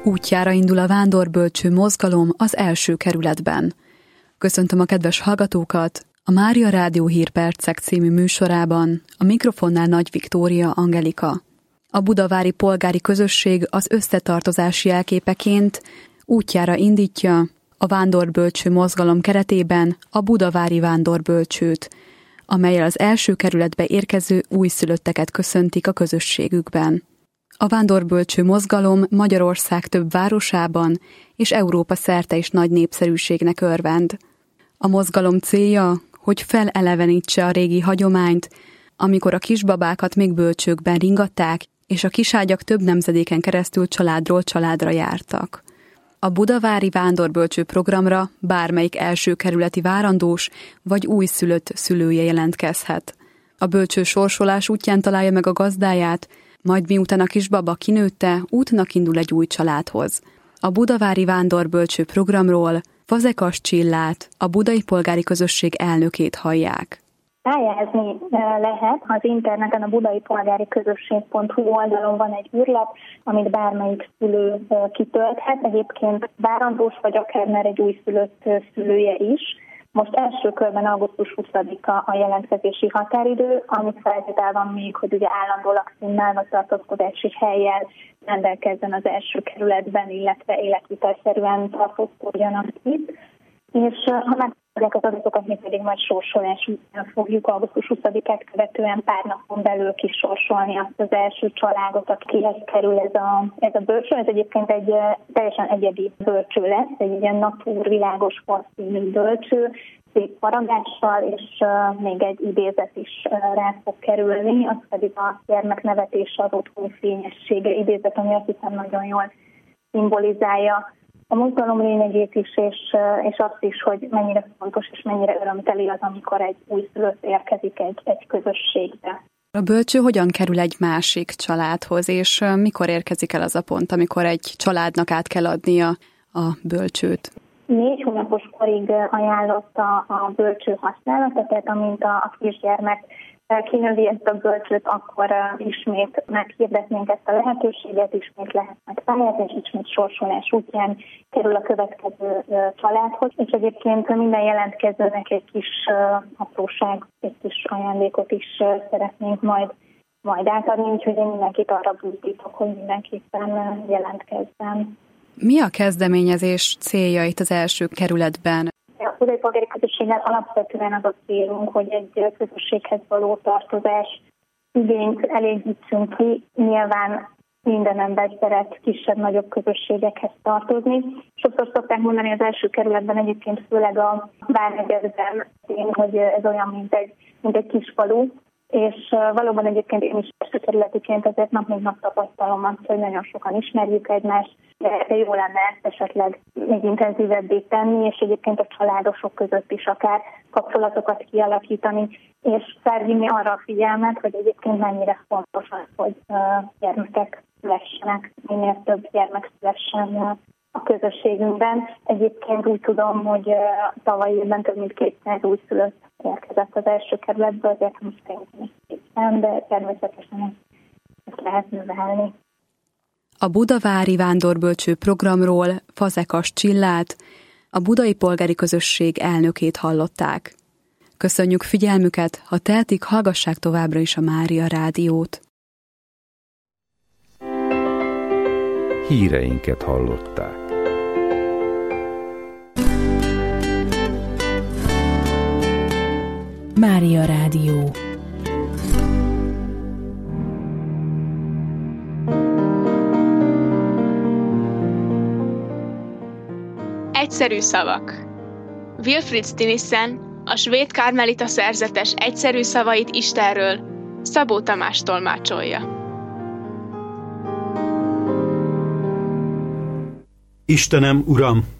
Útjára indul a Vándorbölcső mozgalom az első kerületben. Köszöntöm a kedves hallgatókat! A Mária Rádió Hírpercek című műsorában a mikrofonnál Nagy Viktória Angelika. A budavári polgári közösség az összetartozás jelképeként útjára indítja a Vándorbölcső mozgalom keretében a budavári Vándorbölcsőt, amellyel az első kerületbe érkező újszülötteket köszöntik a közösségükben. A Vándorbölcső mozgalom Magyarország több városában és Európa szerte is nagy népszerűségnek örvend. A mozgalom célja, hogy felelevenítse a régi hagyományt, amikor a kisbabákat még bölcsőkben ringatták, és a kiságyak több nemzedéken keresztül családról családra jártak. A budavári Vándorbölcső programra bármelyik első kerületi várandós vagy újszülött szülője jelentkezhet. A bölcső sorsolás útján találja meg a gazdáját, majd miután a kisbaba kinőtte, útnak indul egy új családhoz. A budavári Vándorbölcső programról Fazekas Csillát, a budai polgári közösség elnökét hallják. Pályázni lehet, az interneten a budaipolgáriközösség.hu oldalon van egy űrlap, amit bármelyik szülő kitölthet, egyébként várandós vagy akár már egy újszülött szülője is. Most első körben augusztus 20-a a jelentkezési határidő, amit feltétel van még, hogy ugye állandó lakcímmel vagy tartózkodási hellyel rendelkezzen az első kerületben, illetve életvitelszerűen tartózkodjanak itt. És ha megkapják az adatokat, mi pedig majd sorsolás után fogjuk augusztus 20-át követően pár napon belül kisorsolni azt az első családot, akihez kerül ez a bölcső. Ez egyébként egy teljesen egyedi bölcső lesz, egy ilyen natúrvilágos porszínű bölcső, szép faragással, és még egy idézet is rá fog kerülni, az pedig a gyermeknevetése, az otthoni fényessége idézet, ami azt hiszem nagyon jól szimbolizálja a mozgalom lényegét is, és azt is, hogy mennyire fontos és mennyire örömteli az, amikor egy újszülött érkezik egy közösségbe. A bölcső hogyan kerül egy másik családhoz, és mikor érkezik el az a pont, amikor egy családnak át kell adnia a bölcsőt? 4 hónapos korig ajánlott a bölcső használata, tehát amint a kisgyermek kinövi ezt a bölcsőt, akkor ismét meghirdetnénk ezt a lehetőséget, ismét lehet megpályázni, és ismét sorsolás útján kerül a következő családhoz. És egyébként minden jelentkezőnek egy kis apróság, egy kis ajándékot is szeretnénk majd átadni, úgyhogy én mindenkit arra buzdítok, hogy mindenképpen jelentkezzen. Mi a kezdeményezés célja itt az első kerületben? A budai polgári közösséggel alapvetően az a célunk, hogy egy közösséghez való tartozás igényt elégítsünk ki. Nyilván minden ember szeret kisebb-nagyobb közösségekhez tartozni. Sokszor szokták mondani az első kerületben, egyébként főleg a Várnegyedben, hogy ez olyan, mint egy kis falu. És valóban egyébként én is első kerületiként azért nap mint nap tapasztalom azt, hogy nagyon sokan ismerjük egymást, de jó lenne ezt esetleg még intenzívebbé tenni, és egyébként a családosok között is akár kapcsolatokat kialakítani, és felvinni arra a figyelmet, hogy egyébként mennyire fontos az, hogy gyermekek szülessenek, minél több gyermek szülessen a közösségünkben. Egyébként úgy tudom, hogy tavaly évben több mint 200 újszülött érkezett az első kerületből, azért most szerintem, de természetesen ezt lehet növelni. A budavári Vándorbölcső programról Fazekas Csillát, a budai polgári közösség elnökét hallották. Köszönjük figyelmüket, ha tehetik, hallgassák továbbra is a Mária Rádiót. Híreinket hallották. Mária Rádió. Egyszerű szavak. Wilfrid Stinissen, a svéd karmelita szerzetes egyszerű szavait Istenről Szabó Tamás tolmácsolja. Istenem, Uram,